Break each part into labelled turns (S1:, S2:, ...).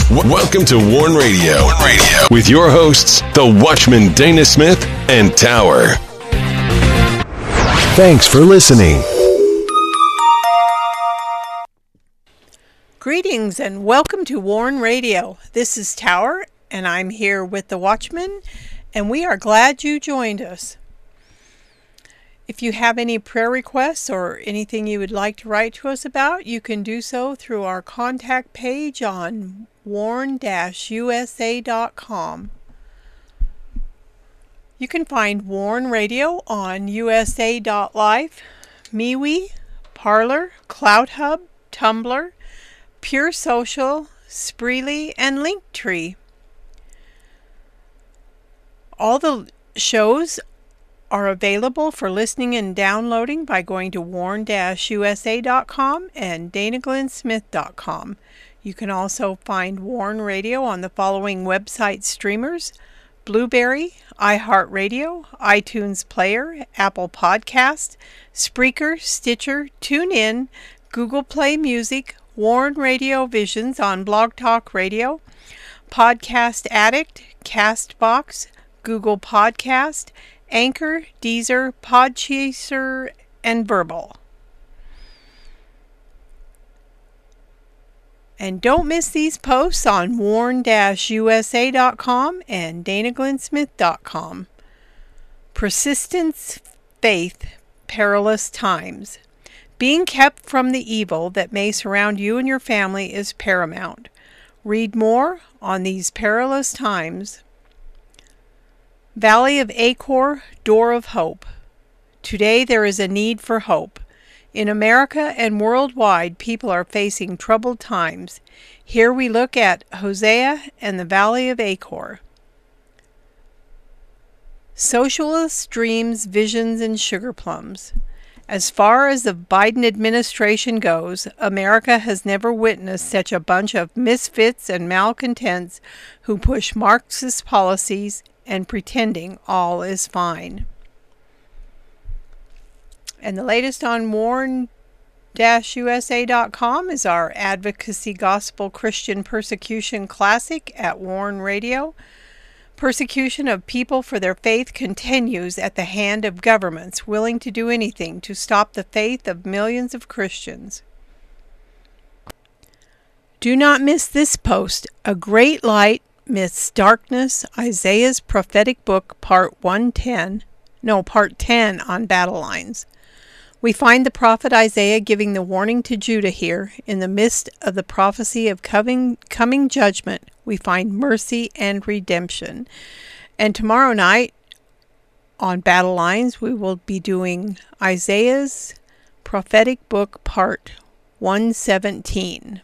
S1: Welcome to Warn Radio. With your hosts, the Watchman Dana Smith and Tower. Thanks for listening.
S2: Greetings and welcome to Warn Radio. This is Tower and I'm here with the Watchman, and we are glad you joined us. If you have any prayer requests or anything you would like to write to us about, you can do so through our contact page on warn-usa.com. You can find Warn Radio on usa.life, MeWe, Parler, CloutHub, Tumblr, Pure Social, Spreely, and Linktree. All the shows are available for listening and downloading by going to warn-usa.com and danaglennsmith.com. You can also find Warn Radio on the following website streamers: Blueberry, iHeartRadio, iTunes Player, Apple Podcast, Spreaker, Stitcher, TuneIn, Google Play Music, Warn Radio Visions on Blog Talk Radio, Podcast Addict, Castbox, Google Podcast, Anchor, Deezer, Podchaser, and Verbal. And don't miss these posts on warn-usa.com and danaglennsmith.com. Persistence, faith, perilous times. Being kept from the evil that may surround you and your family is paramount. Read more on these perilous times. Valley of Achor, Door of Hope. Today there is a need for hope. In America and worldwide, people are facing troubled times. Here we look at Hosea and the Valley of Achor. Socialist dreams, visions, and sugar plums. As far as the Biden administration goes, America has never witnessed such a bunch of misfits and malcontents who push Marxist policies and pretending all is fine. And the latest on warn-usa.com is our Advocacy Gospel Christian Persecution Classic at Warn Radio. Persecution of people for their faith continues at the hand of governments willing to do anything to stop the faith of millions of Christians. Do not miss this post, A Great Light Midst Darkness, Isaiah's Prophetic Book, Part 10 on Battle Lines. We find the prophet Isaiah giving the warning to Judah here. In the midst of the prophecy of coming judgment, we find mercy and redemption. And tomorrow night on Battle Lines, we will be doing Isaiah's Prophetic Book, Part 117.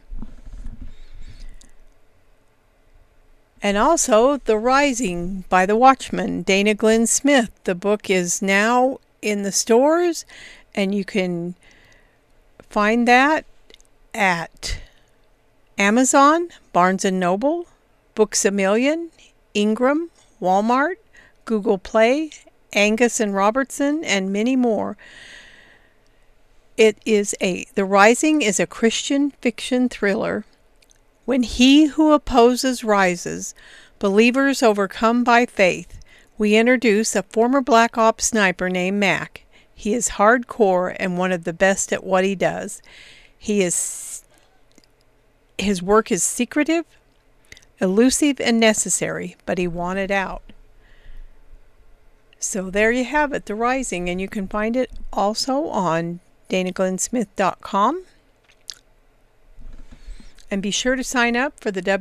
S2: And also The Rising by the Watchman, Dana Glenn Smith. The book is now in the stores, and you can find that at Amazon, Barnes & Noble, Books A Million, Ingram, Walmart, Google Play, Angus and Robertson, and many more. The Rising is a Christian fiction thriller. When he who opposes rises, believers overcome by faith. We introduce a former Black Ops sniper named Mac. He is hardcore and one of the best at what he does. His work is secretive, elusive, and necessary, but he wanted out. So there you have it, The Rising, and you can find it also on danaglennsmith.com. And be sure to sign up for the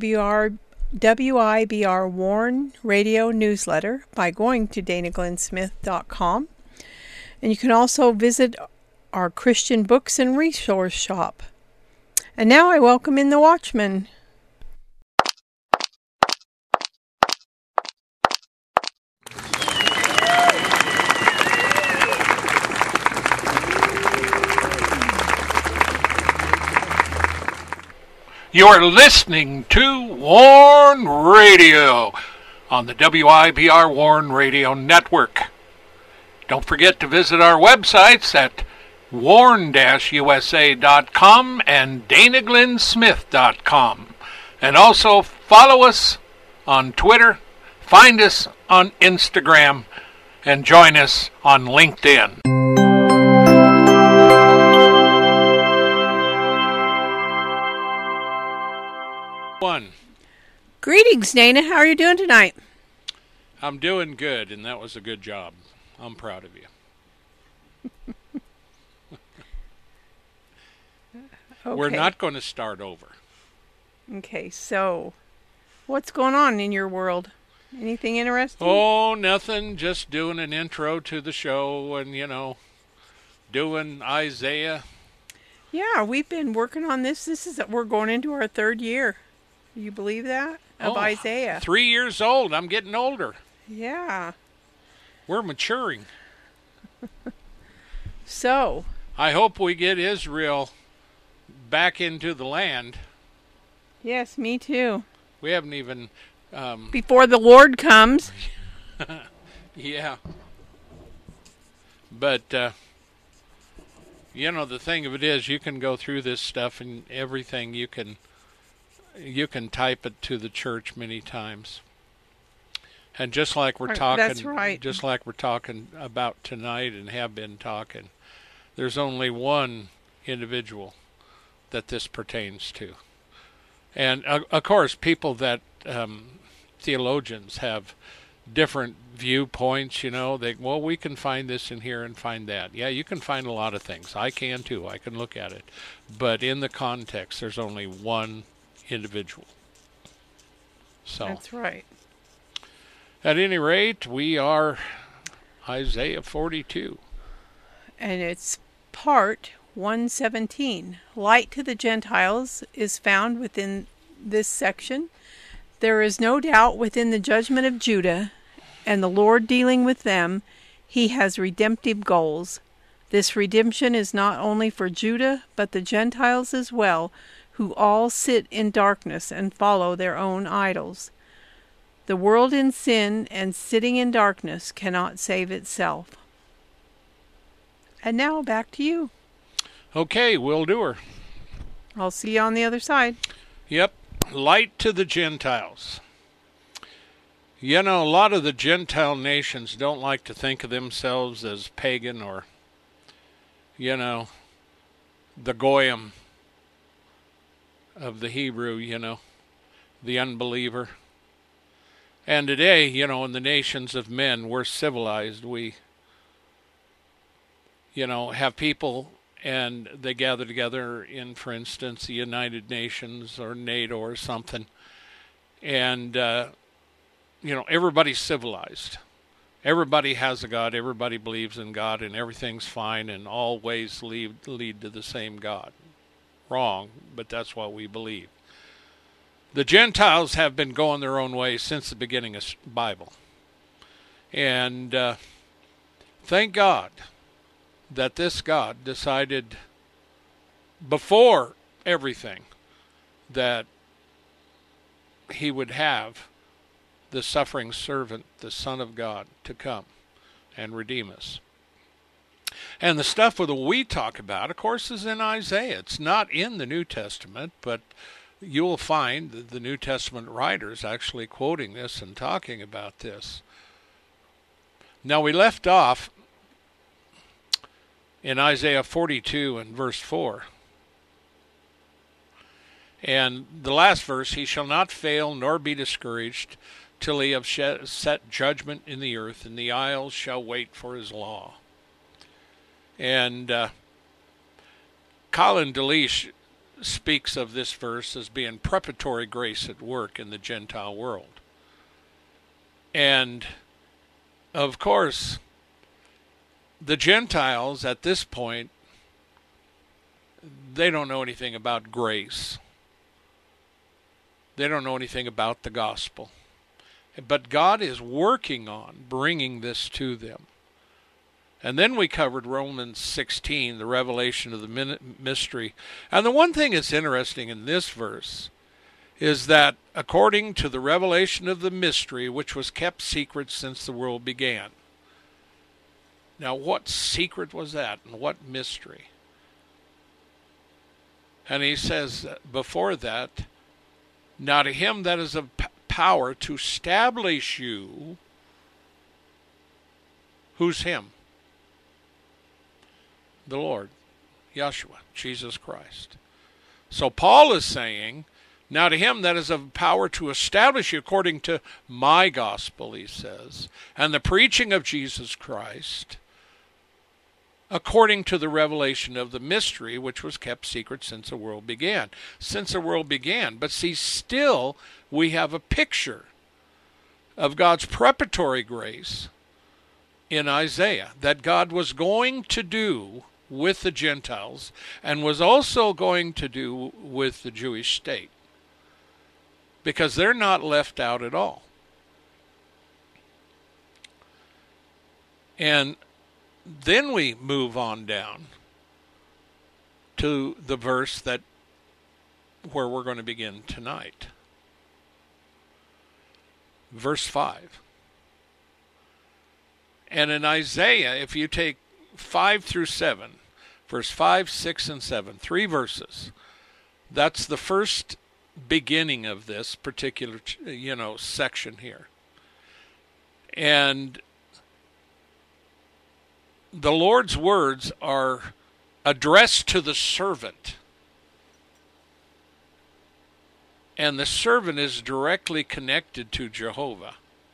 S2: WIBR Warn Radio newsletter by going to danaglennsmith.com. And you can also visit our Christian books and resource shop. And now I welcome in the Watchman.
S3: You are listening to Warn Radio on the WIBR Warn Radio Network. Don't forget to visit our websites at warn-usa.com and danaglennsmith.com. And also follow us on Twitter, find us on Instagram, and join us on LinkedIn.
S2: Greetings, Dana. How are you doing tonight?
S3: I'm doing good, and that was a good job. I'm proud of you.
S2: Okay.
S3: We're not going to start over.
S2: Okay, so what's going on in your world? Anything interesting?
S3: Oh, nothing. Just doing an intro to the show and, doing Isaiah.
S2: Yeah, we've been working on this. We're going into our 3rd year. Do you believe that? Of Isaiah.
S3: 3 years old. I'm getting older.
S2: Yeah.
S3: We're maturing.
S2: So.
S3: I hope we get Israel back into the land.
S2: Yes, me too.
S3: We haven't even...
S2: Before the Lord comes.
S3: Yeah. But, the thing of it is, you can go through this stuff and everything, you can type it to the church many times. And just like we're talking,
S2: that's right.
S3: Just like we're talking about tonight and have been talking, there's only one individual that this pertains to. And, of course, people that theologians have different viewpoints, we can find this in here and find that. Yeah, you can find a lot of things. I can too. I can look at it. But in the context, there's only one individual. So
S2: that's right.
S3: At any rate, we are Isaiah 42.
S2: And it's part 117. Light to the Gentiles is found within this section. There is no doubt within the judgment of Judah and the Lord dealing with them, he has redemptive goals. This redemption is not only for Judah, but the Gentiles as well, who all sit in darkness and follow their own idols. The world in sin and sitting in darkness cannot save itself. And now back to you.
S3: Okay, we'll do her.
S2: I'll see you on the other side.
S3: Yep. Light to the Gentiles. A lot of the Gentile nations don't like to think of themselves as pagan or, the Goyim of the Hebrew, the unbeliever. And today, in the nations of men, we're civilized. We, have people and they gather together in, for instance, the United Nations or NATO or something. And, everybody's civilized. Everybody has a God. Everybody believes in God, and everything's fine, and all ways lead to the same God. Wrong, but that's what we believe. The Gentiles have been going their own way since the beginning of the Bible. And thank God that this God decided before everything that he would have the suffering servant, the Son of God, to come and redeem us. And the stuff that we talk about, of course, is in Isaiah. It's not in the New Testament, but you'll find the New Testament writers actually quoting this and talking about this. Now, we left off in Isaiah 42 and verse 4. And the last verse, he shall not fail nor be discouraged till he have set judgment in the earth, and the isles shall wait for his law. And Colin Delish speaks of this verse as being preparatory grace at work in the Gentile world. And, of course, the Gentiles at this point, they don't know anything about grace. They don't know anything about the gospel. But God is working on bringing this to them. And then we covered Romans 16, the revelation of the mystery. And the one thing that's interesting in this verse is that according to the revelation of the mystery, which was kept secret since the world began. Now, what secret was that, and what mystery? And he says before that, Now to him that is of power to establish you, who's him? The Lord, Yeshua, Jesus Christ. So Paul is saying, now to him that is of power to establish you according to my gospel, he says, and the preaching of Jesus Christ, according to the revelation of the mystery which was kept secret since the world began. Since the world began. But see, still we have a picture of God's preparatory grace in Isaiah that God was going to do with the Gentiles and was also going to do with the Jewish state, because they're not left out at all. And then we move on down to the verse where we're going to begin tonight. Verse 5. And in Isaiah, if you take 5 through 7, verse 5, 6, and 7, 3 verses, that's the first beginning of this particular, section here. And the Lord's words are addressed to the servant. And the servant is directly connected to Jehovah.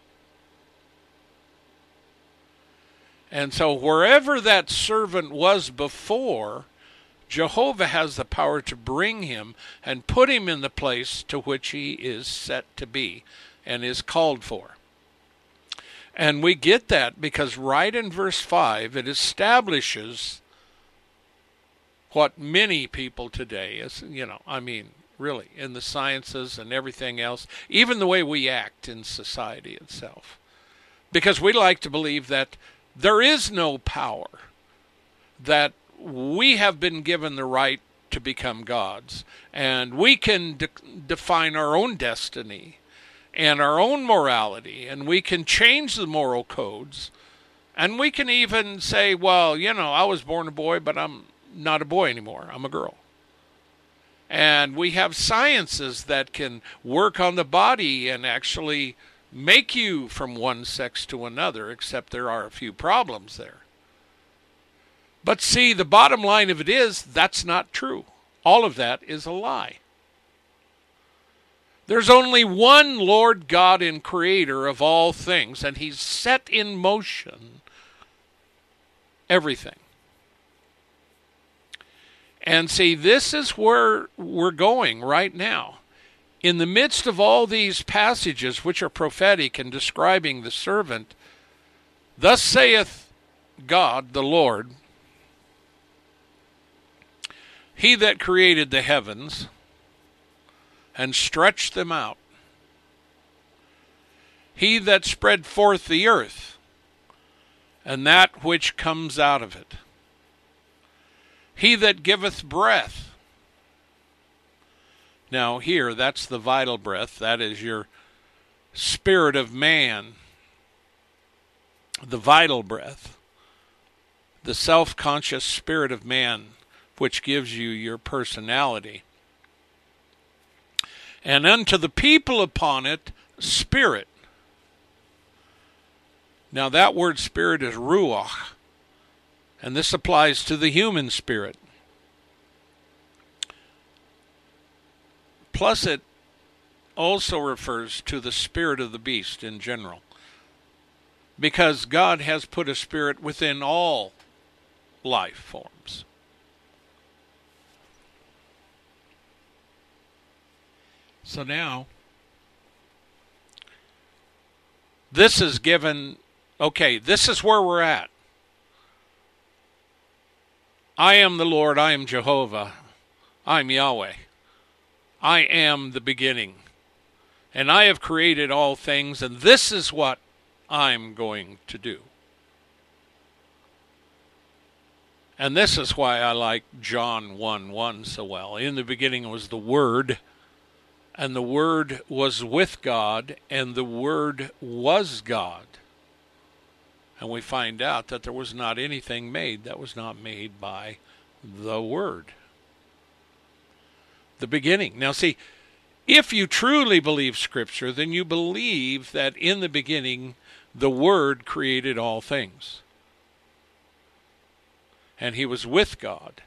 S3: And so wherever that servant was before, Jehovah has the power to bring him and put him in the place to which he is set to be and is called for. And we get that because right in verse 5, it establishes what many people today is, really, in the sciences and everything else, even the way we act in society itself. Because we like to believe that there is no power, that we have been given the right to become gods, and we can define our own destiny and our own morality, and we can change the moral codes, and we can even say, well, I was born a boy, but I'm not a boy anymore, I'm a girl. And we have sciences that can work on the body and actually make you from one sex to another, except there are a few problems there. But see, the bottom line of it is, that's not true. All of that is a lie. There's only one Lord God and Creator of all things, and He's set in motion everything. And see, this is where we're going right now. In the midst of all these passages which are prophetic and describing the servant, thus saith God the Lord, He that created the heavens and stretched them out, He that spread forth the earth and that which comes out of it, He that giveth breath. Now here, that's the vital breath. That is your spirit of man. The vital breath. The self-conscious spirit of man, which gives you your personality. And unto the people upon it, spirit. Now that word spirit is ruach. And this applies to the human spirit. Plus it also refers to the spirit of the beast in general. Because God has put a spirit within all life forms. So now, this is given, this is where we're at. I am the Lord, I am Jehovah, I am Yahweh. I am the beginning. And I have created all things, and this is what I'm going to do. And this is why I like John 1:1 so well. In the beginning was the Word, and the Word was with God, and the Word was God. And we find out that there was not anything made that was not made by the Word. The beginning. Now see, If you truly believe Scripture, then you believe that in the beginning the Word created all things. And he was with God,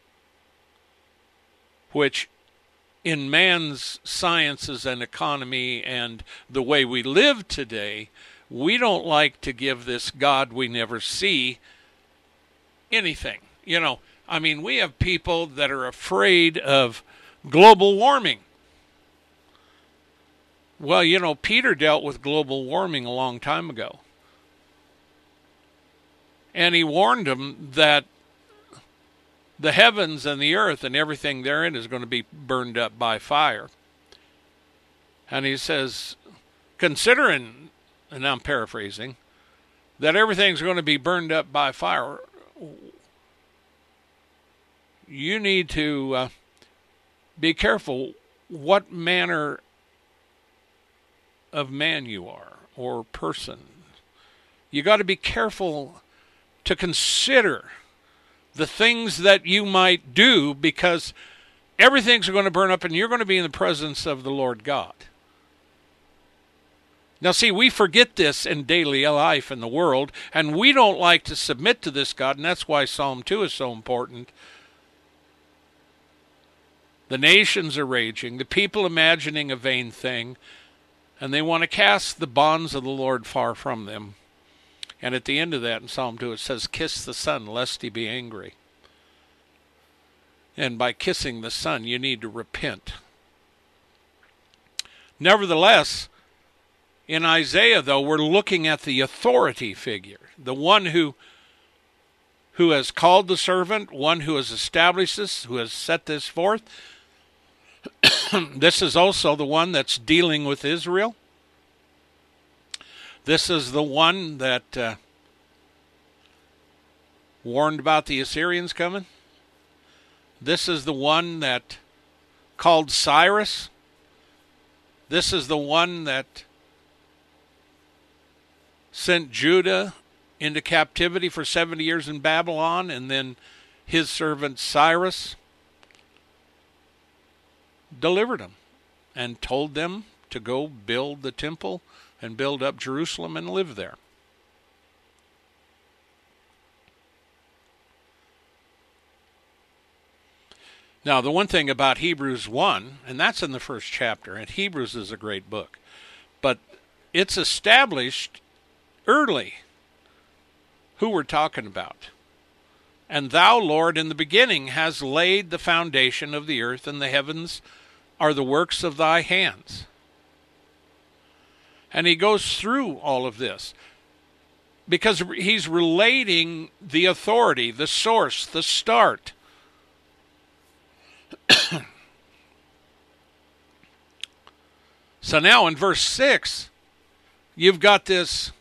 S3: which in man's sciences and economy and the way we live today, we don't like to give this God we never see anything. We have people that are afraid of global warming. Well, Peter dealt with global warming a long time ago. And he warned them that the heavens and the earth and everything therein is going to be burned up by fire. And he says, considering, and I'm paraphrasing, that everything's going to be burned up by fire, you need to be careful what manner of man you are or person. You got to be careful to consider the things that you might do, because everything's going to burn up and you're going to be in the presence of the Lord God. Now see, we forget this in daily life in the world, and we don't like to submit to this God, and that's why Psalm 2 is so important. The nations are raging, the people imagining a vain thing, and they want to cast the bonds of the Lord far from them. And at the end of that in Psalm 2 it says, kiss the Son lest he be angry. And by kissing the Son you need to repent. Nevertheless, in Isaiah though, we're looking at the authority figure, the one who has called the servant, one who has established this, who has set this forth. This is also the one that's dealing with Israel. This is the one that warned about the Assyrians coming. This is the one that called Cyrus. This is the one that sent Judah into captivity for 70 years in Babylon, and then his servant Cyrus delivered them and told them to go build the temple and build up Jerusalem and live there. Now, the one thing about Hebrews 1, and that's in the first chapter, and Hebrews is a great book, but it's established early who we're talking about. And thou, Lord, in the beginning has laid the foundation of the earth, and the heavens are the works of thy hands. And he goes through all of this because he's relating the authority, the source, the start. So now in verse 6, you've got this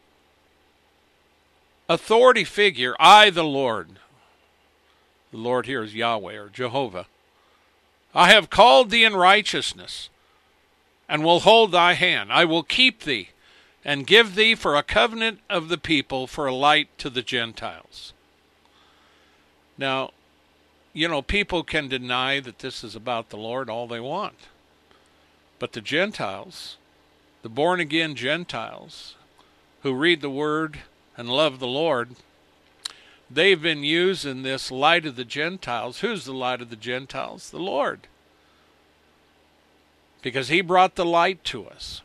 S3: authority figure, I the Lord. The Lord here is Yahweh or Jehovah. I have called thee in righteousness, and will hold thy hand. I will keep thee, and give thee for a covenant of the people, for a light to the Gentiles. Now, people can deny that this is about the Lord all they want. But the Gentiles, the born-again Gentiles, who read the Word and love the Lord, they've been using this light of the Gentiles. Who's the light of the Gentiles? The Lord. Because he brought the light to us.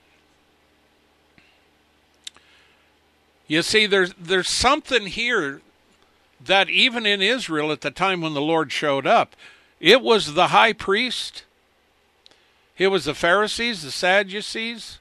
S3: You see, there's something here that even in Israel at the time when the Lord showed up, it was the high priest, it was the Pharisees, the Sadducees.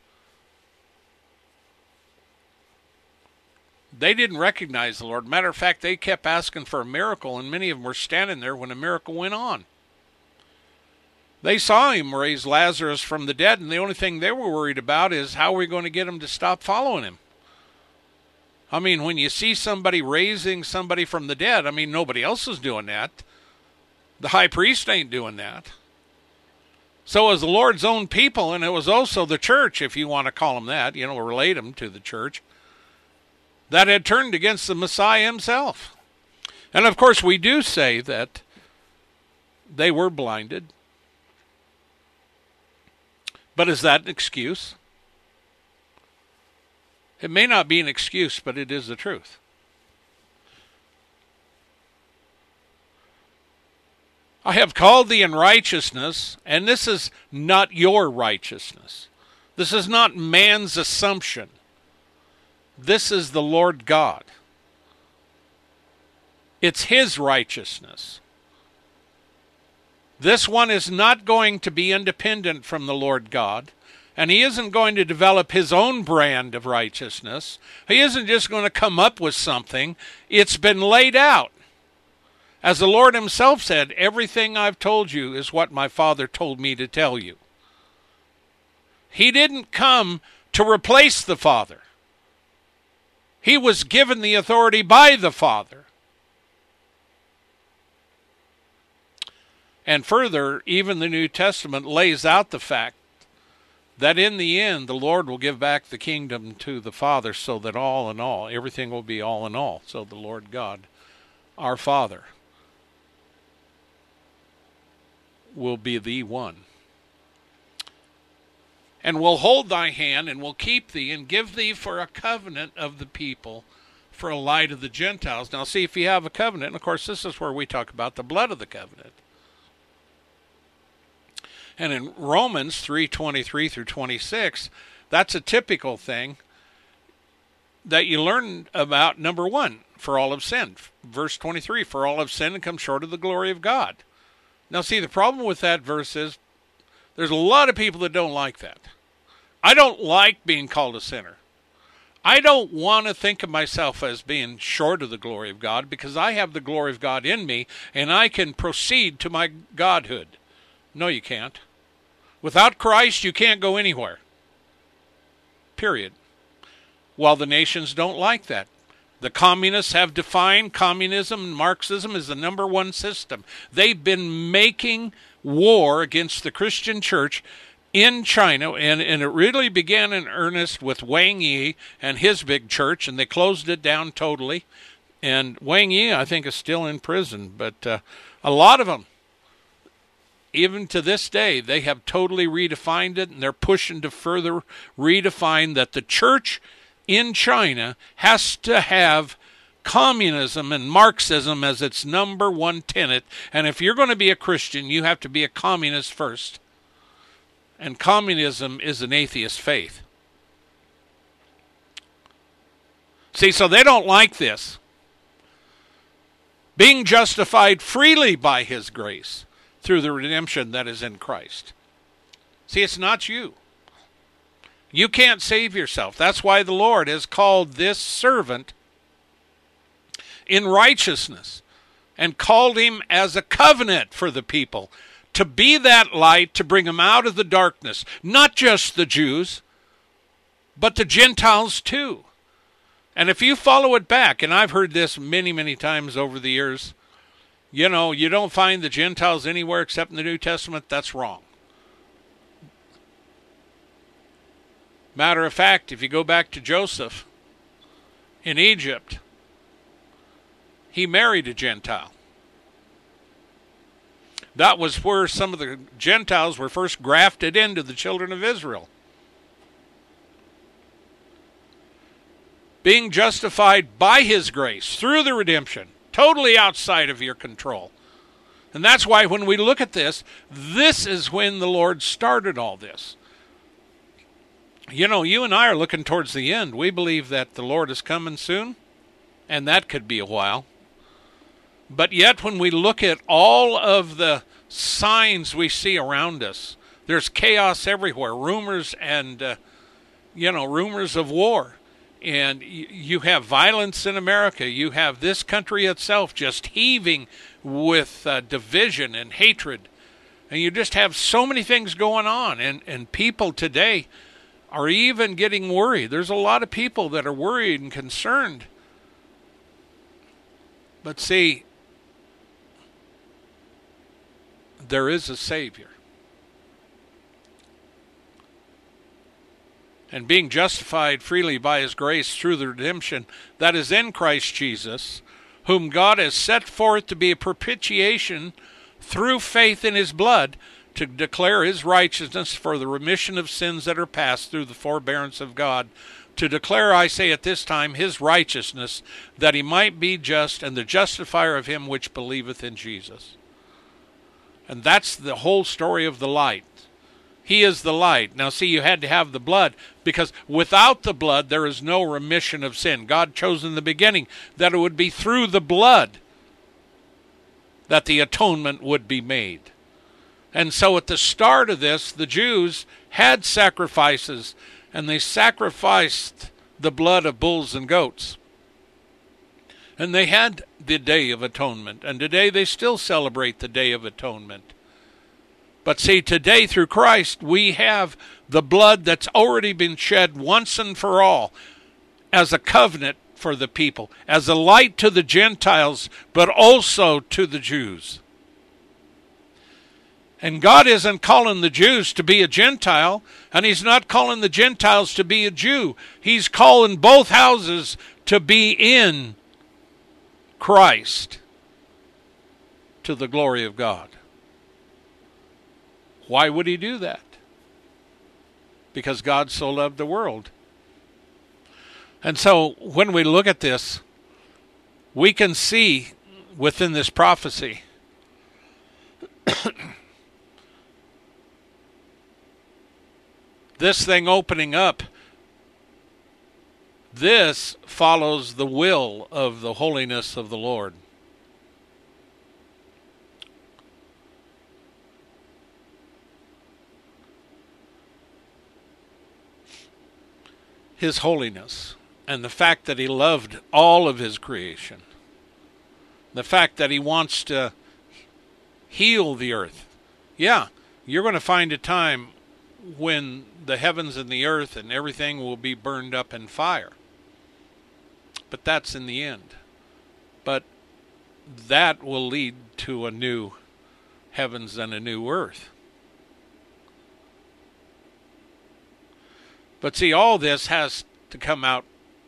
S3: They didn't recognize the Lord. Matter of fact, they kept asking for a miracle, and many of them were standing there when a miracle went on. They saw him raise Lazarus from the dead, and the only thing they were worried about is how are we going to get him to stop following him? I mean, when you see somebody raising somebody from the dead, nobody else is doing that. The high priest ain't doing that. So it was the Lord's own people, and it was also the church, if you want to call them that, relate them to the church, that had turned against the Messiah himself. And of course, we do say that they were blinded. But is that an excuse? It may not be an excuse, but it is the truth. I have called thee in righteousness, and this is not your righteousness. This is not man's assumption. This is the Lord God. It's his righteousness. This one is not going to be independent from the Lord God, and he isn't going to develop his own brand of righteousness. He isn't just going to come up with something. It's been laid out. As the Lord himself said, everything I've told you is what my Father told me to tell you. He didn't come to replace the Father. He was given the authority by the Father. And further, even the New Testament lays out the fact that in the end, the Lord will give back the kingdom to the Father, so that all in all, everything will be all in all. So the Lord God, our Father, will be the one. And will hold thy hand, and will keep thee, and give thee for a covenant of the people, for a light of the Gentiles. Now see, if you have a covenant, and of course this is where we talk about the blood of the covenant. And in Romans 3:23 through 26, that's a typical thing that you learn about. Number one, for all have sinned. Verse 23, for all have sinned and come short of the glory of God. Now see, the problem with that verse is there's a lot of people that don't like that. I don't like being called a sinner. I don't want to think of myself as being short of the glory of God, because I have the glory of God in me, and I can proceed to my godhood. No, you can't. Without Christ, you can't go anywhere. Period. While the nations don't like that. The communists have defined communism and Marxism as the number one system. They've been making war against the Christian church in China, and it really began in earnest with Wang Yi and his big church, and they closed it down totally. And Wang Yi, I think, is still in prison, but a lot of them, even to this day, they have totally redefined it, and they're pushing to further redefine that the church in China has to have communism and Marxism as its number one tenet. And if you're going to be a Christian, you have to be a communist first. And communism is an atheist faith. See, so they don't like this. Being justified freely by his grace through the redemption that is in Christ. See, it's not you. You can't save yourself. That's why the Lord has called this servant in righteousness and called him as a covenant for the people, to be that light, to bring them out of the darkness. Not just the Jews, but the Gentiles too. And if you follow it back, and I've heard this many, many times over the years, you know, you don't find the Gentiles anywhere except in the New Testament, that's wrong. Matter of fact, if you go back to Joseph in Egypt, he married a Gentile. That was where some of the Gentiles were first grafted into the children of Israel. Being justified by his grace through the redemption, totally outside of your control. And that's why when we look at this, this is when the Lord started all this. You know, you and I are looking towards the end. We believe that the Lord is coming soon, and that could be a while. But yet when we look at all of the signs we see around us, there's chaos everywhere, rumors and, rumors of war. And you have violence in America. You have this country itself just heaving with division and hatred. And you just have so many things going on. And people today are even getting worried. There's a lot of people that are worried and concerned. But see, there is a Savior. And being justified freely by his grace through the redemption that is in Christ Jesus, whom God has set forth to be a propitiation through faith in his blood, to declare his righteousness for the remission of sins that are past through the forbearance of God, to declare, I say at this time, his righteousness, that he might be just and the justifier of him which believeth in Jesus. And that's the whole story of the light. He is the light. Now see, you had to have the blood, because without the blood there is no remission of sin. God chose in the beginning that it would be through the blood that the atonement would be made. And so at the start of this, the Jews had sacrifices, and they sacrificed the blood of bulls and goats. And they had the Day of Atonement, and today they still celebrate the Day of Atonement. But see, today through Christ, we have the blood that's already been shed once and for all as a covenant for the people, as a light to the Gentiles, but also to the Jews. And God isn't calling the Jews to be a Gentile, and he's not calling the Gentiles to be a Jew. He's calling both houses to be in Christ to the glory of God. Why would he do that? Because God so loved the world. And so when we look at this, we can see within this prophecy this thing opening up. This follows the will of the holiness of the Lord. His holiness, and the fact that he loved all of his creation. The fact that he wants to heal the earth. Yeah, you're going to find a time when the heavens and the earth and everything will be burned up in fire. But that's in the end. But that will lead to a new heavens and a new earth. But see, all this has to come out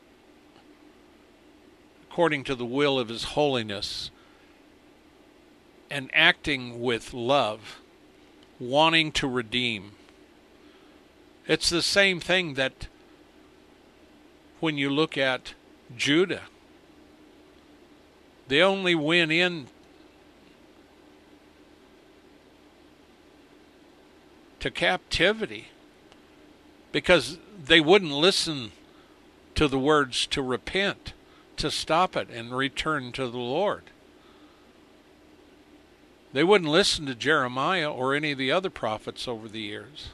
S3: according to the will of his holiness and acting with love, wanting to redeem. It's the same thing that when you look at Judah, they only went in to captivity because they wouldn't listen to the words to repent, to stop it and return to the Lord. They wouldn't listen to Jeremiah or any of the other prophets over the years.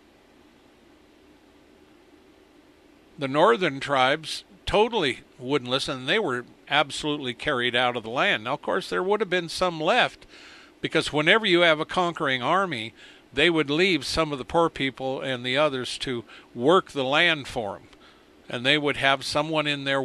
S3: The northern tribes totally wouldn't listen, and they were absolutely carried out of the land. Now, of course, there would have been some left, because whenever you have a conquering army, they would leave some of the poor people and the others to work the land for them. And they would have someone in there,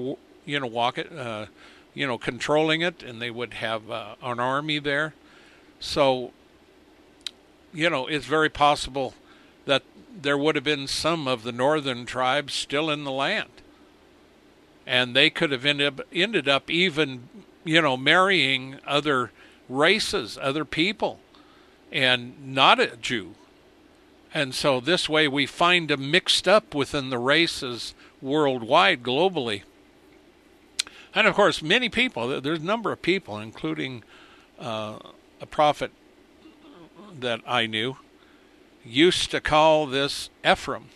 S3: controlling it, and they would have an army there. So, it's very possible that there would have been some of the northern tribes still in the land. And they could have ended up even, marrying other races, other people, and not a Jew. And so this way we find them mixed up within the races worldwide, globally. And of course, many people, there's a number of people, including a prophet that I knew, used to call this Ephraim.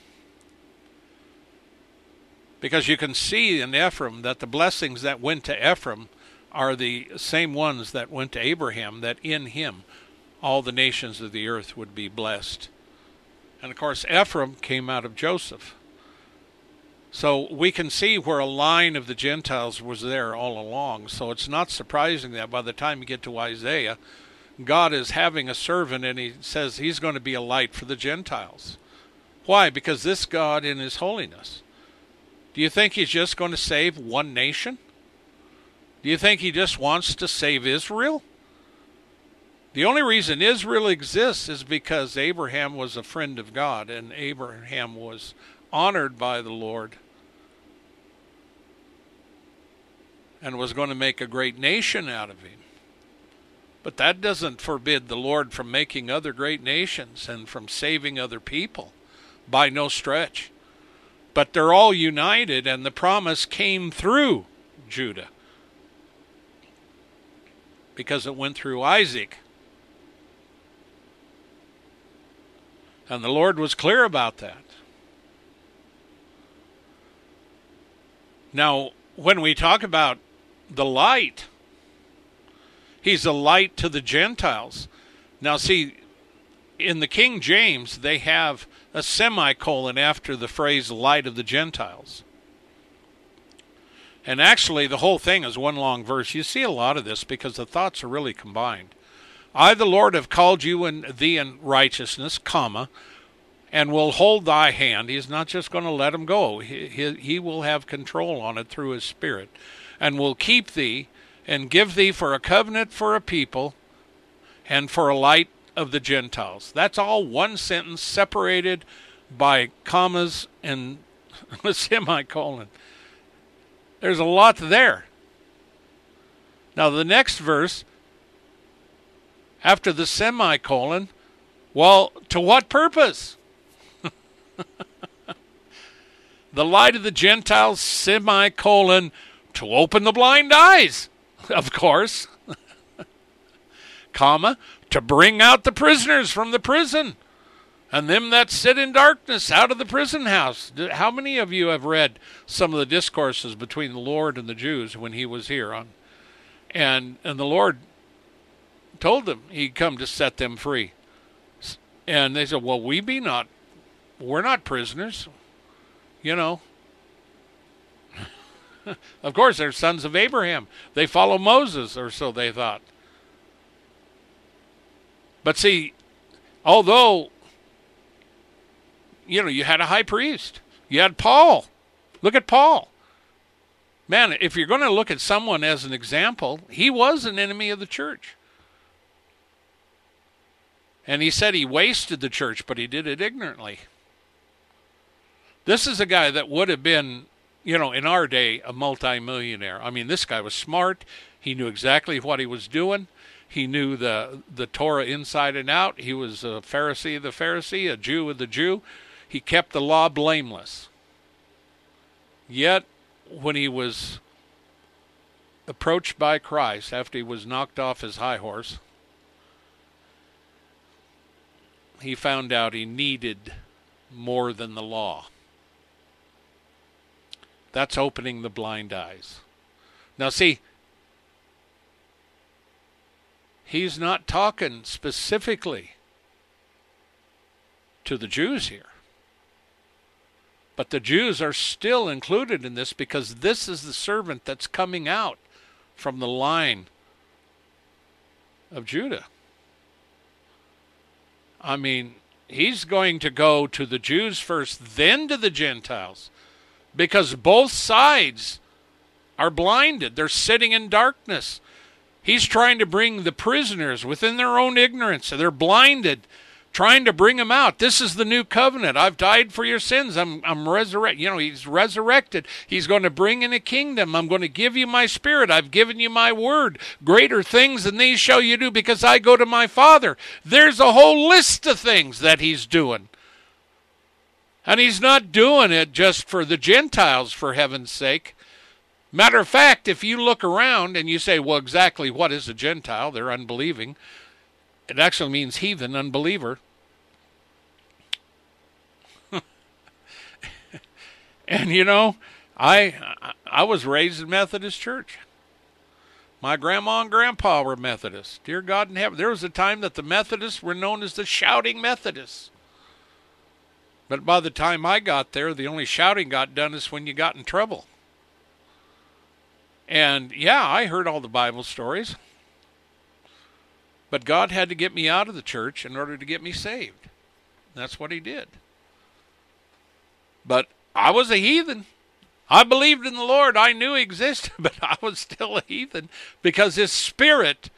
S3: Because you can see in Ephraim that the blessings that went to Ephraim are the same ones that went to Abraham, that in him all the nations of the earth would be blessed. And of course, Ephraim came out of Joseph. So we can see where a line of the Gentiles was there all along. So it's not surprising that by the time you get to Isaiah, God is having a servant, and he says he's going to be a light for the Gentiles. Why? Because this God in his holiness. Do you think he's just going to save one nation? Do you think he just wants to save Israel? The only reason Israel exists is because Abraham was a friend of God, and Abraham was honored by the Lord and was going to make a great nation out of him. But that doesn't forbid the Lord from making other great nations and from saving other people, by no stretch. But they're all united, and the promise came through Judah, because it went through Isaac. And the Lord was clear about that. Now, when we talk about the light, he's a light to the Gentiles. Now, see, in the King James, they have a semicolon after the phrase light of the Gentiles. And actually, the whole thing is one long verse. You see a lot of this because the thoughts are really combined. I, the Lord, have called you and thee in righteousness, comma, and will hold thy hand. He's not just going to let him go. He will have control on it through his Spirit, and will keep thee and give thee for a covenant for a people and for a light of the Gentiles. That's all one sentence separated by commas and a semicolon. There's a lot there. Now the next verse, after the semicolon, well, to what purpose? The light of the Gentiles, semicolon, to open the blind eyes, of course, comma, to bring out the prisoners from the prison, and them that sit in darkness out of the prison house. How many of you have read some of the discourses between the Lord and the Jews when he was here and the Lord told them he'd come to set them free. And they said, well, we're not prisoners, you know. Of course, they're sons of Abraham. They follow Moses, or so they thought. But see, although, you know, you had a high priest. You had Paul. Look at Paul. Man, if you're going to look at someone as an example, he was an enemy of the church. And he said he wasted the church, but he did it ignorantly. This is a guy that would have been, you know, in our day, a multimillionaire. I mean, this guy was smart. He knew exactly what he was doing. He knew the Torah inside and out. He was a Pharisee of the Pharisee, a Jew of the Jew. He kept the law blameless. Yet, when he was approached by Christ after he was knocked off his high horse, he found out he needed more than the law. That's opening the blind eyes. Now see, he's not talking specifically to the Jews here. But the Jews are still included in this because this is the servant that's coming out from the line of Judah. I mean, he's going to go to the Jews first, then to the Gentiles, because both sides are blinded. They're sitting in darkness. He's trying to bring the prisoners within their own ignorance. They're blinded, trying to bring them out. This is the new covenant. I've died for your sins. I'm resurrected. You know, he's resurrected. He's going to bring in a kingdom. I'm going to give you my Spirit. I've given you my word. Greater things than these shall you do because I go to my Father. There's a whole list of things that he's doing. And he's not doing it just for the Gentiles, for heaven's sake. Matter of fact, if you look around and you say, well, exactly what is a Gentile? They're unbelieving. It actually means heathen, unbeliever. And you know, I was raised in Methodist church. My grandma and grandpa were Methodists. Dear God in heaven, there was a time that the Methodists were known as the shouting Methodists. But by the time I got there, the only shouting got done is when you got in trouble. And yeah, I heard all the Bible stories. But God had to get me out of the church in order to get me saved. That's what he did. But I was a heathen. I believed in the Lord. I knew he existed, but I was still a heathen because his Spirit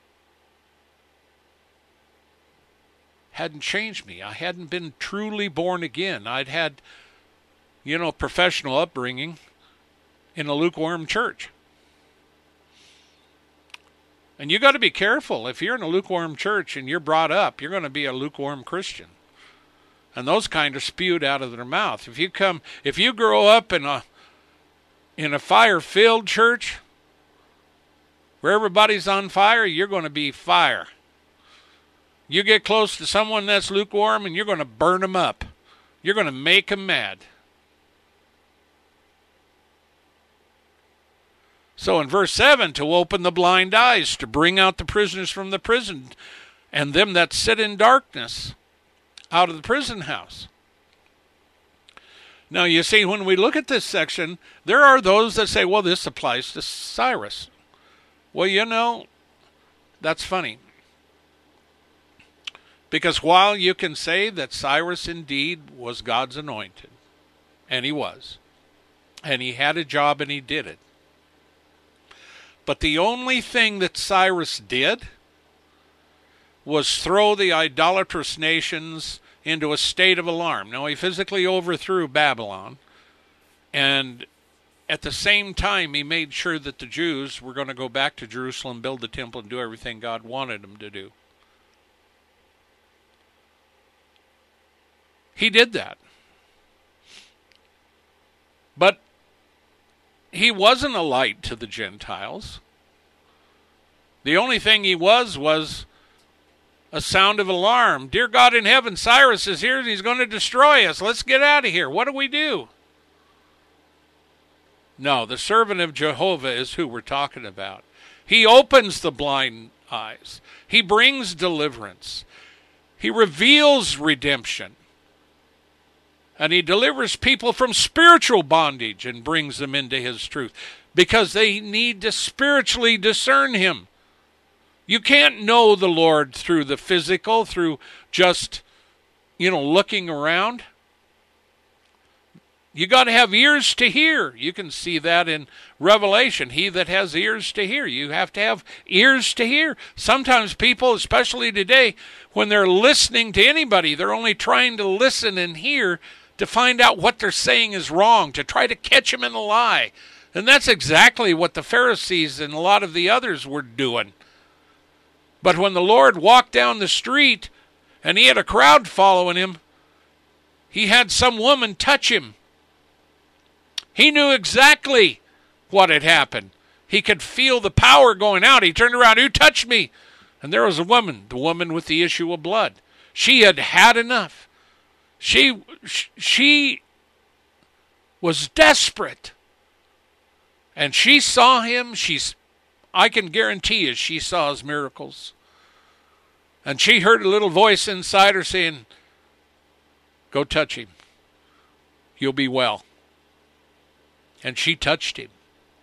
S3: hadn't changed me. I hadn't been truly born again. I'd had, you know, professional upbringing in a lukewarm church. And you got to be careful. If you're in a lukewarm church and you're brought up, you're going to be a lukewarm Christian. And those kind are spewed out of their mouth. If you grow up in a fire-filled church where everybody's on fire, you're going to be fire. You get close to someone that's lukewarm and you're going to burn them up. You're going to make them mad. So in verse 7, to open the blind eyes, to bring out the prisoners from the prison, and them that sit in darkness out of the prison house. Now you see, when we look at this section, there are those that say, well, this applies to Cyrus. Well, that's funny. Because while you can say that Cyrus indeed was God's anointed, and he was, and he had a job and he did it, but the only thing that Cyrus did was throw the idolatrous nations into a state of alarm. Now, he physically overthrew Babylon, and at the same time, he made sure that the Jews were going to go back to Jerusalem, build the temple, and do everything God wanted them to do. He did that. But he wasn't a light to the Gentiles. The only thing he was a sound of alarm. Dear God in heaven, Cyrus is here and he's going to destroy us. Let's get out of here. What do we do? No, the servant of Jehovah is who we're talking about. He opens the blind eyes. He brings deliverance. He reveals redemption. And he delivers people from spiritual bondage and brings them into his truth, because they need to spiritually discern him. You can't know the Lord through the physical, through just, looking around. You got to have ears to hear. You can see that in Revelation. He that has ears to hear. You have to have ears to hear. Sometimes people, especially today, when they're listening to anybody, they're only trying to listen and hear to find out what they're saying is wrong, to try to catch them in a lie. And that's exactly what the Pharisees and a lot of the others were doing. But when the Lord walked down the street and he had a crowd following him, he had some woman touch him. He knew exactly what had happened. He could feel the power going out. He turned around, who touched me? And there was a woman, the woman with the issue of blood. She had had enough. She was desperate. And she saw him. I can guarantee you she saw his miracles. And she heard a little voice inside her saying, go touch him. You'll be well. And she touched him.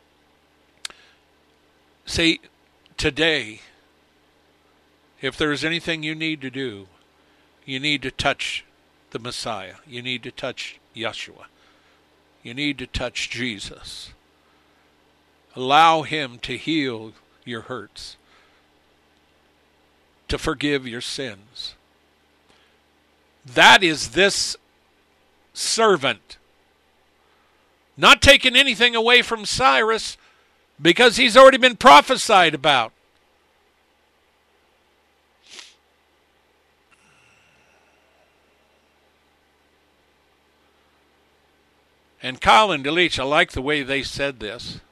S3: See, today, if there's anything you need to do, you need to touch the Messiah. You need to touch Yeshua. You need to touch Jesus. Allow him to heal your hurts, to forgive your sins. That is this servant. Not taking anything away from Cyrus, because he's already been prophesied about. And Kyle and Delich, I like the way they said this.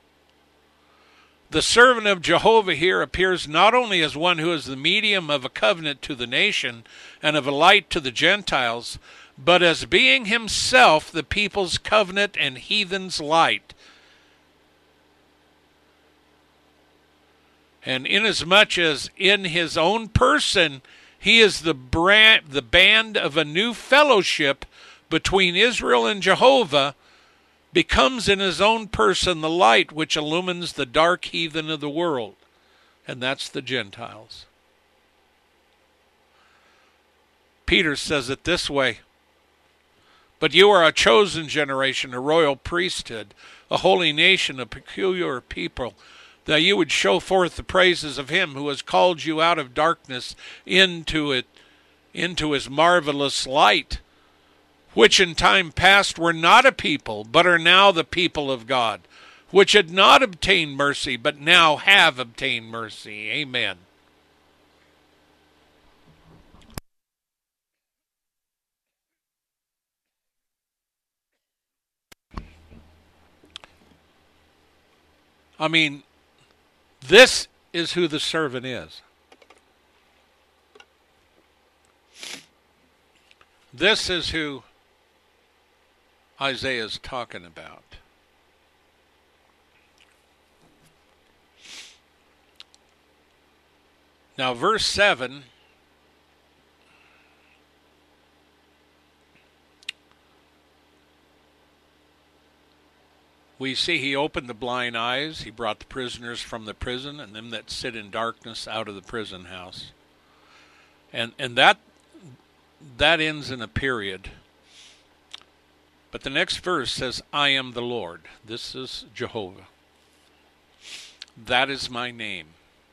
S3: The servant of Jehovah here appears not only as one who is the medium of a covenant to the nation and of a light to the Gentiles, but as being himself the people's covenant and heathen's light. And inasmuch as in his own person he is the band of a new fellowship between Israel and Jehovah, becomes in his own person the light which illumines the dark heathen of the world. And that's the Gentiles. Peter says it this way, but you are a chosen generation, a royal priesthood, a holy nation, a peculiar people, that you would show forth the praises of him who has called you out of darkness into his marvelous light, which in time past were not a people, but are now the people of God, which had not obtained mercy, but now have obtained mercy. Amen. I mean, this is who the servant is. This is who Isaiah is talking about. Now, verse 7, we see he opened the blind eyes, he brought the prisoners from the prison, and them that sit in darkness out of the prison house. And that ends in a period. But the next verse says, I am the Lord. This is Jehovah. That is my name.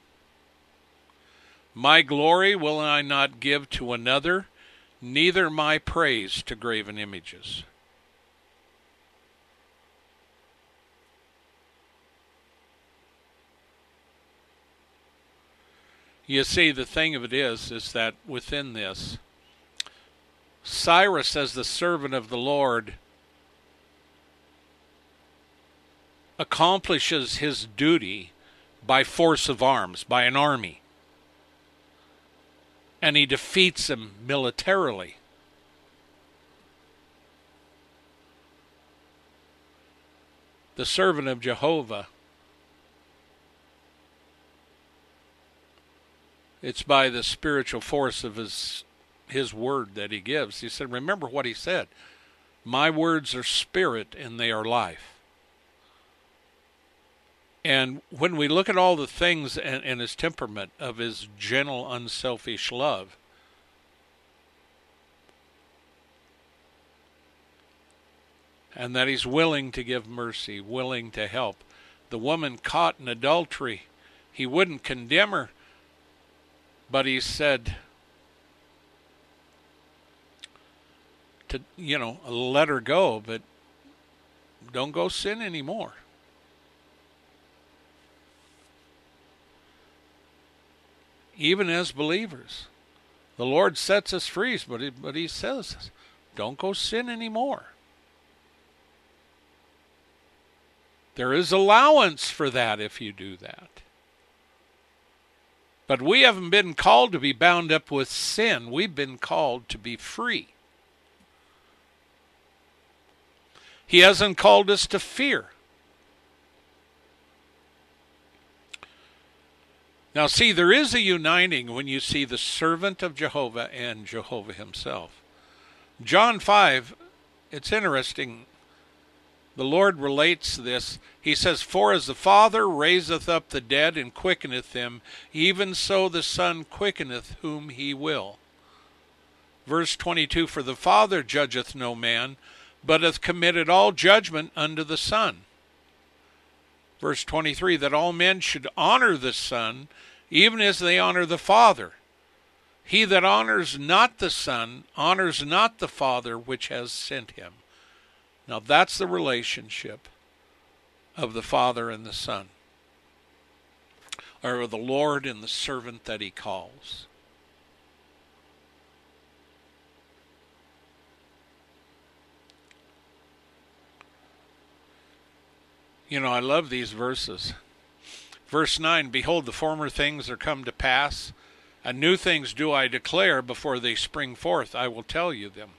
S3: My glory will I not give to another, neither my praise to graven images. You see, the thing of it is that within this, Cyrus, as the servant of the Lord, accomplishes his duty by force of arms, by an army. And he defeats him militarily. The servant of Jehovah, it's by the spiritual force of his word that he gives. He said, remember what he said. My words are spirit and they are life. And when we look at all the things and his temperament of his gentle, unselfish love, and that he's willing to give mercy, willing to help. The woman caught in adultery, he wouldn't condemn her, but he said to, let her go, but don't go sin anymore. Even as believers, the Lord sets us free, but he says, don't go sin anymore. There is allowance for that if you do that. But we haven't been called to be bound up with sin. We've been called to be free. He hasn't called us to fear. Now see, there is a uniting when you see the servant of Jehovah and Jehovah himself. John 5, it's interesting. The Lord relates this. He says, for as the Father raiseth up the dead and quickeneth them, even so the Son quickeneth whom he will. Verse 22, for the Father judgeth no man, but hath committed all judgment unto the Son. Verse 23, that all men should honor the Son, even as they honor the Father. He that honors not the Son, honors not the Father which has sent him. Now that's the relationship of the Father and the Son, or the Lord and the servant that he calls. I love these verses. Verse 9, behold, the former things are come to pass, and new things do I declare before they spring forth. I will tell you them.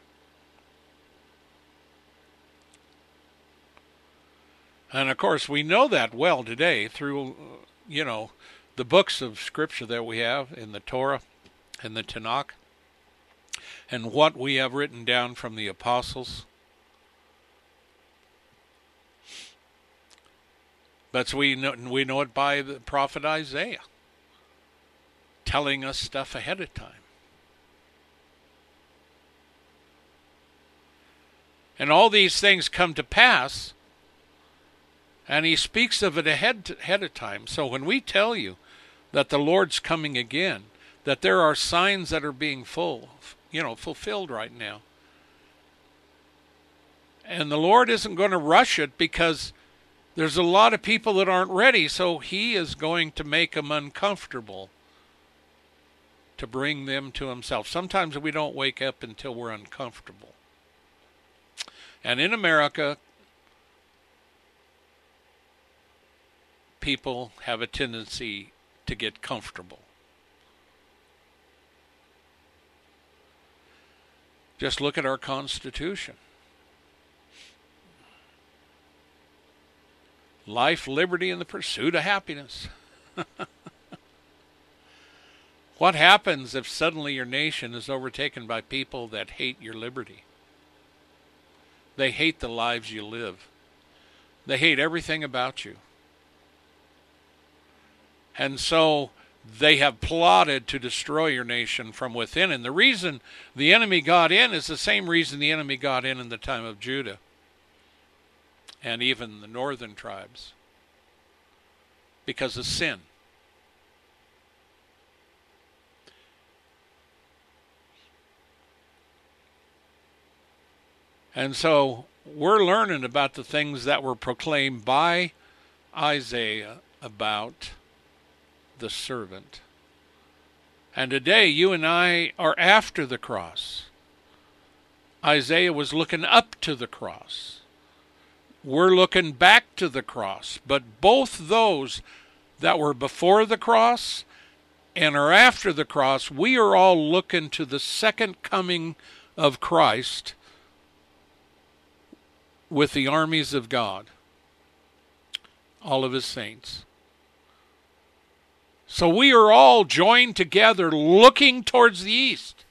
S3: And of course, we know that well today through, the books of Scripture that we have in the Torah and the Tanakh, and what we have written down from the apostles. But we know it by the prophet Isaiah, telling us stuff ahead of time. And all these things come to pass, and he speaks of it ahead of time. So when we tell you that the Lord's coming again, that there are signs that are being fulfilled right now, and the Lord isn't going to rush it because There's a lot of people that aren't ready, so he is going to make them uncomfortable to bring them to himself. Sometimes we don't wake up until we're uncomfortable. And in America, people have a tendency to get comfortable. Just look at our Constitution. Life, liberty, and the pursuit of happiness. What happens if suddenly your nation is overtaken by people that hate your liberty? They hate the lives you live. They hate everything about you. And so they have plotted to destroy your nation from within. And the reason the enemy got in is the same reason the enemy got in the time of Judah and even the northern tribes. Because of sin. And so we're learning about the things that were proclaimed by Isaiah about the servant. And today you and I are after the cross. Isaiah was looking up to the cross. We're looking back to the cross. But both those that were before the cross and are after the cross, we are all looking to the second coming of Christ with the armies of God, all of his saints. So we are all joined together looking towards the east.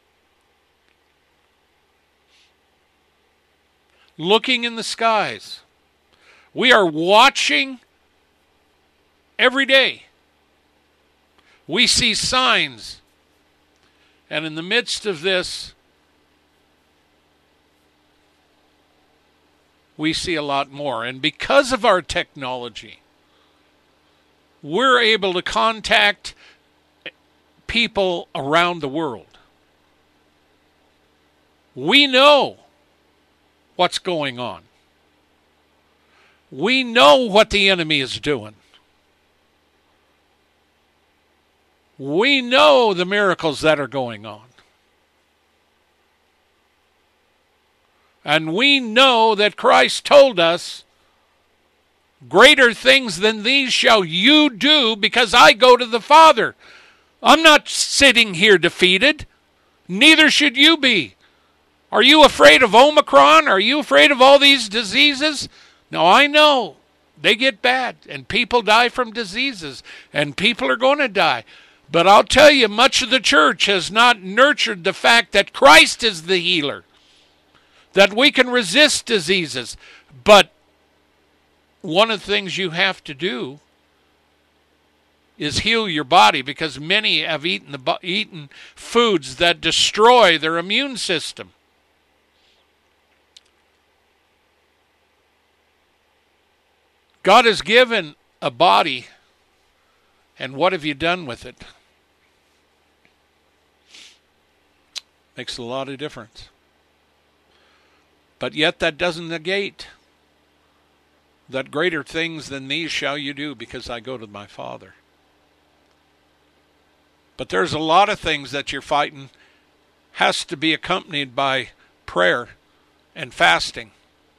S3: Looking in the skies. We are watching every day. We see signs. And in the midst of this, we see a lot more. And because of our technology, we're able to contact people around the world. We know what's going on. We know what the enemy is doing. We know the miracles that are going on. And we know that Christ told us, greater things than these shall you do because I go to the Father. I'm not sitting here defeated. Neither should you be. Are you afraid of Omicron? Are you afraid of all these diseases? No, I know. They get bad and people die from diseases and people are going to die. But I'll tell you, much of the church has not nurtured the fact that Christ is the healer. That we can resist diseases. But one of the things you have to do is heal your body, because many have eaten foods that destroy their immune system. God has given a body, and what have you done with it? Makes a lot of difference. But yet that doesn't negate that greater things than these shall you do because I go to my Father. But there's a lot of things that you're fighting has to be accompanied by prayer and fasting.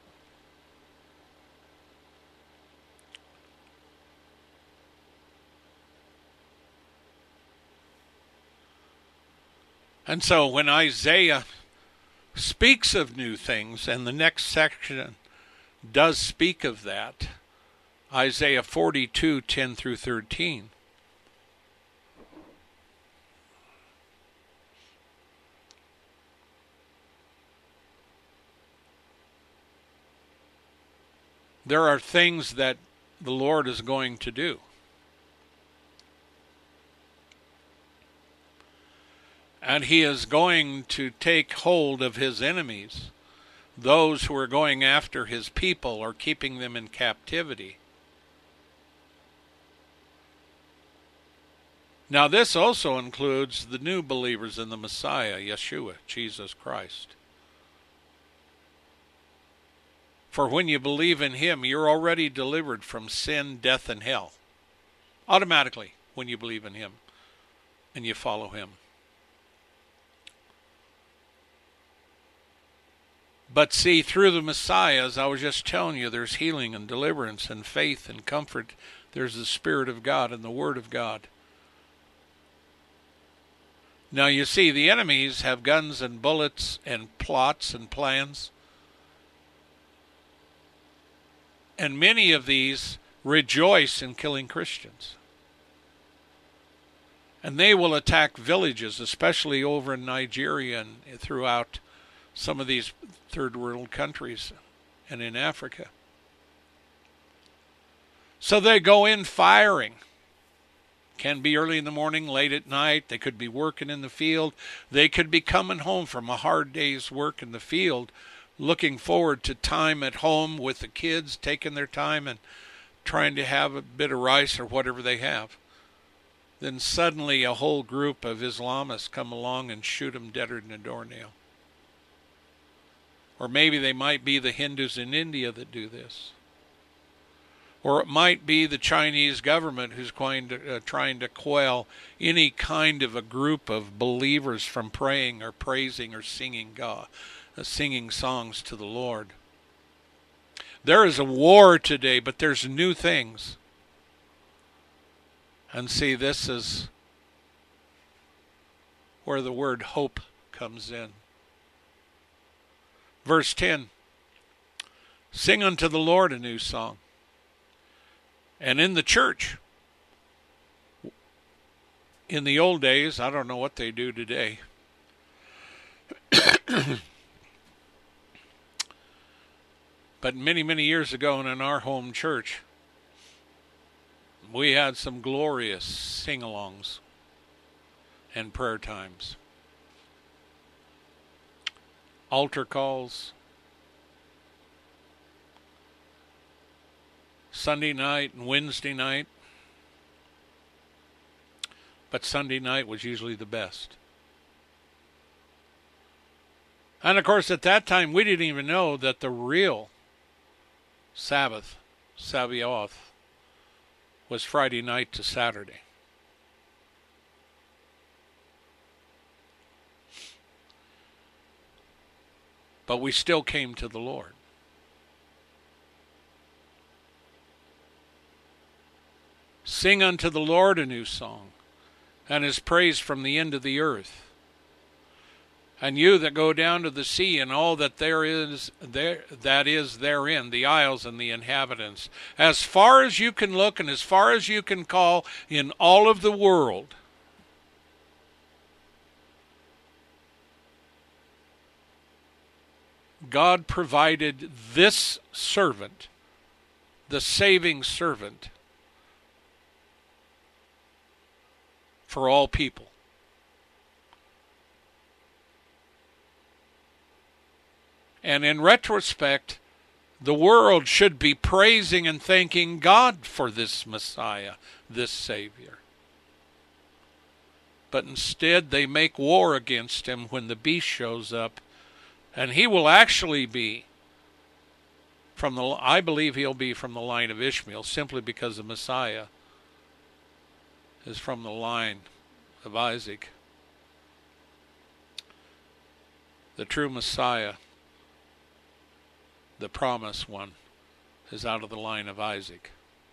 S3: And so when Isaiah speaks of new things, and the next section does speak of that, Isaiah 42, 10 through 13. There are things that the Lord is going to do. And he is going to take hold of his enemies, those who are going after his people or keeping them in captivity. Now this also includes the new believers in the Messiah, Yeshua, Jesus Christ. For when you believe in him, you're already delivered from sin, death, and hell. Automatically, when you believe in him and you follow him. But see, through the Messiah, as I was just telling you, there's healing and deliverance and faith and comfort. There's the Spirit of God and the Word of God. Now you see, the enemies have guns and bullets and plots and plans. And many of these rejoice in killing Christians. And they will attack villages, especially over in Nigeria and throughout some of these third world countries and in Africa. So they go in firing. Can be early in the morning, late at night. They could be working in the field. They could be coming home from a hard day's work in the field, looking forward to time at home with the kids, taking their time and trying to have a bit of rice or whatever they have. Then suddenly a whole group of Islamists come along and shoot them deader than a doornail. Or maybe they might be the Hindus in India that do this. Or it might be the Chinese government who's trying to quell any kind of a group of believers from praying or praising or singing God, singing songs to the Lord. There is a war today, but there's new things. And see, this is where the word hope comes in. Verse 10, sing unto the Lord a new song. And in the church, in the old days, I don't know what they do today, but many, many years ago in our home church, we had some glorious sing-alongs and prayer times. Altar calls. Sunday night and Wednesday night. But Sunday night was usually the best. And of course at that time we didn't even know that the real Sabbath, Sabaoth, was Friday night to Saturday. But we still came to the Lord. Sing unto the Lord a new song, and his praise from the end of the earth. And you that go down to the sea, and all that there is therein, the isles and the inhabitants, as far as you can look and as far as you can call in all of the world, God provided this servant, the saving servant, for all people. And in retrospect, the world should be praising and thanking God for this Messiah, this Savior. But instead they make war against him when the beast shows up. And he will actually be I believe he'll be from the line of Ishmael, simply because the Messiah is from the line of Isaac. The true Messiah, the promised one, is out of the line of Isaac.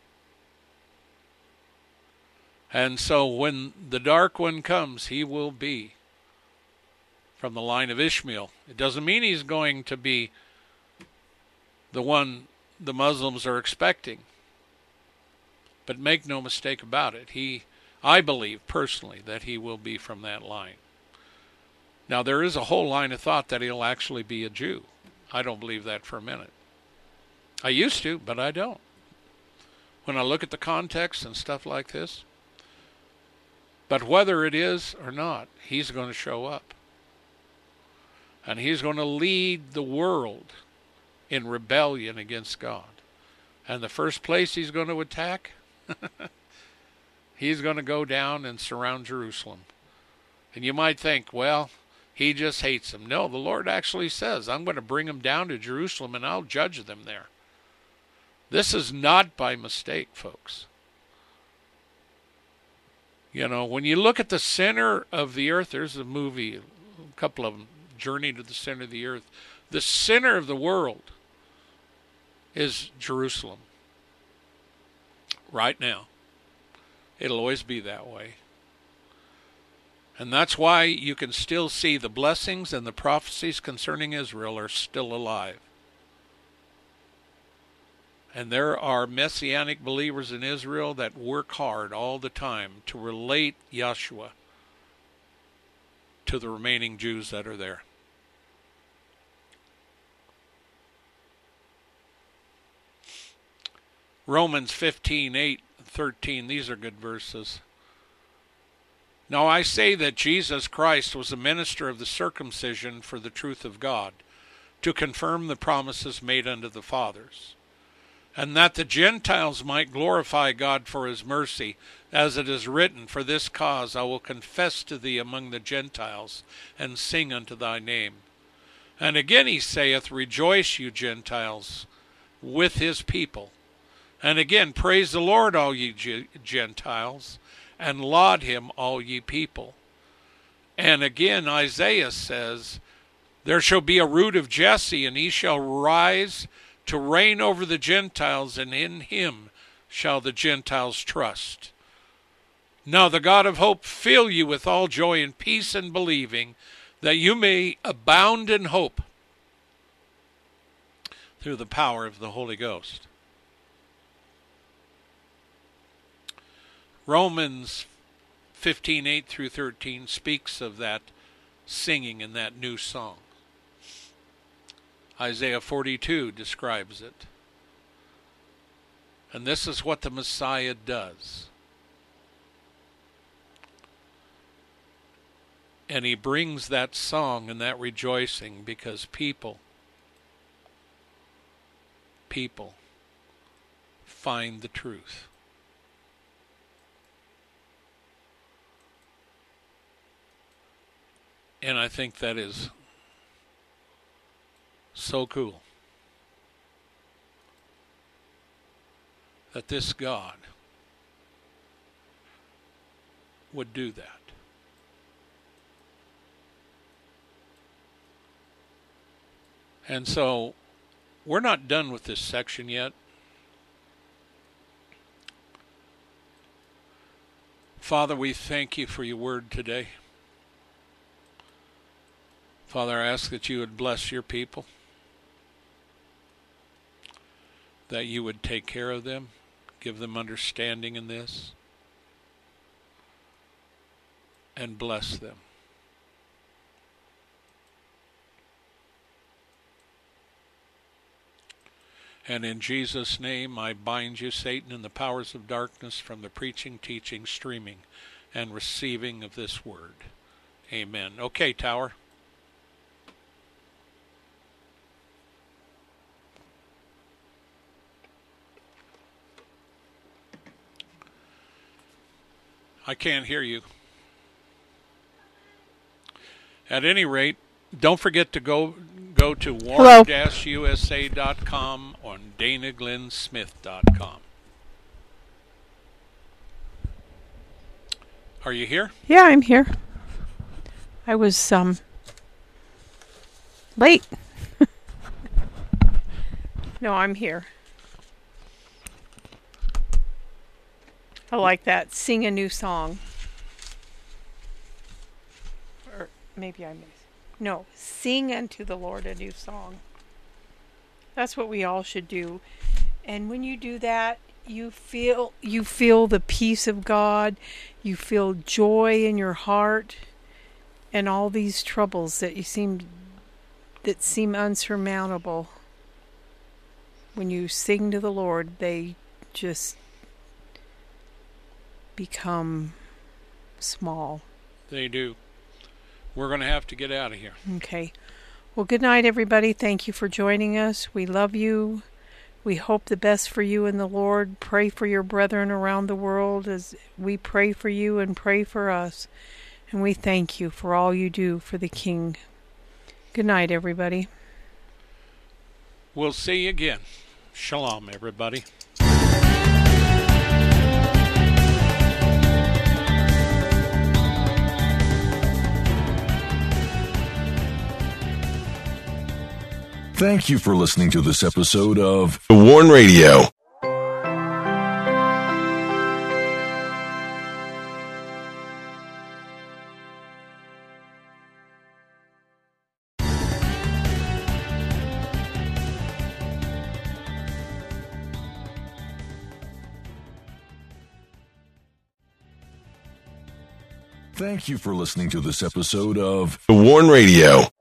S3: And so when the dark one comes, he will be from the line of Ishmael. It doesn't mean he's going to be the one the Muslims are expecting. But make no mistake about it, I believe personally that he will be from that line. Now there is a whole line of thought that he'll actually be a Jew. I don't believe that for a minute. I used to, but I don't. When I look at the context and stuff like this. But whether it is or not, he's going to show up. And he's going to lead the world in rebellion against God. And the first place he's going to attack, he's going to go down and surround Jerusalem. And you might think, well, He just hates them. No, the Lord actually says, I'm going to bring them down to Jerusalem and I'll judge them there. This is not by mistake, folks. You know, when you look at the center of the earth, there's a movie, a couple of them, Journey to the Center of the Earth. The center of the world is Jerusalem. Right now. It'll always be that way. And that's why you can still see the blessings and the prophecies concerning Israel are still alive. And there are Messianic believers in Israel that work hard all the time to relate Yeshua to the remaining Jews that are there. Romans 15:8-13, these are good verses. Now I say that Jesus Christ was a minister of the circumcision for the truth of God, to confirm the promises made unto the fathers, and that the Gentiles might glorify God for his mercy, as it is written, For this cause I will confess to thee among the Gentiles, and sing unto thy name. And again he saith, Rejoice, you Gentiles, with his people. And again, praise the Lord, all ye Gentiles, and laud him, all ye people. And again, Isaiah says, There shall be a root of Jesse, and he shall rise to reign over the Gentiles, and in him shall the Gentiles trust. Now the God of hope fill you with all joy and peace in believing, that you may abound in hope through the power of the Holy Ghost. Romans 15:8-13 speaks of that singing in that new song. Isaiah 42 describes it. And this is what the Messiah does. And he brings that song and that rejoicing because people find the truth. And I think that is so cool that this God would do that. And so we're not done with this section yet. Father, we thank you for your word today. Father, I ask that you would bless your people, that you would take care of them, give them understanding in this, and bless them. And in Jesus' name, I bind you, Satan, and the powers of darkness from the preaching, teaching, streaming, and receiving of this word. Amen. Okay, Tower. I can't hear you. At any rate, don't forget to go to warn-usa.com or danaglennsmith.com. Are you here?
S2: Yeah, I'm here. I was late. No, I'm here. I like that. Sing a new song. Or maybe I missed. No, sing unto the Lord a new song. That's what we all should do. And when you do that, you feel the peace of God. You feel joy in your heart, and all these troubles that seem unsurmountable. When you sing to the Lord, they just become small.
S3: They do. We're going to have to get out of here.
S2: Okay. Well, good night, everybody. Thank you for joining us. We love you. We hope the best for you in the Lord. Pray for your brethren around the world as we pray for you and pray for us. And we thank you for all you do for the King. Good night, everybody.
S3: We'll see you again. Shalom, everybody.
S1: Thank you for listening to this episode of The Warn Radio. Thank you for listening to this episode of The Warn Radio.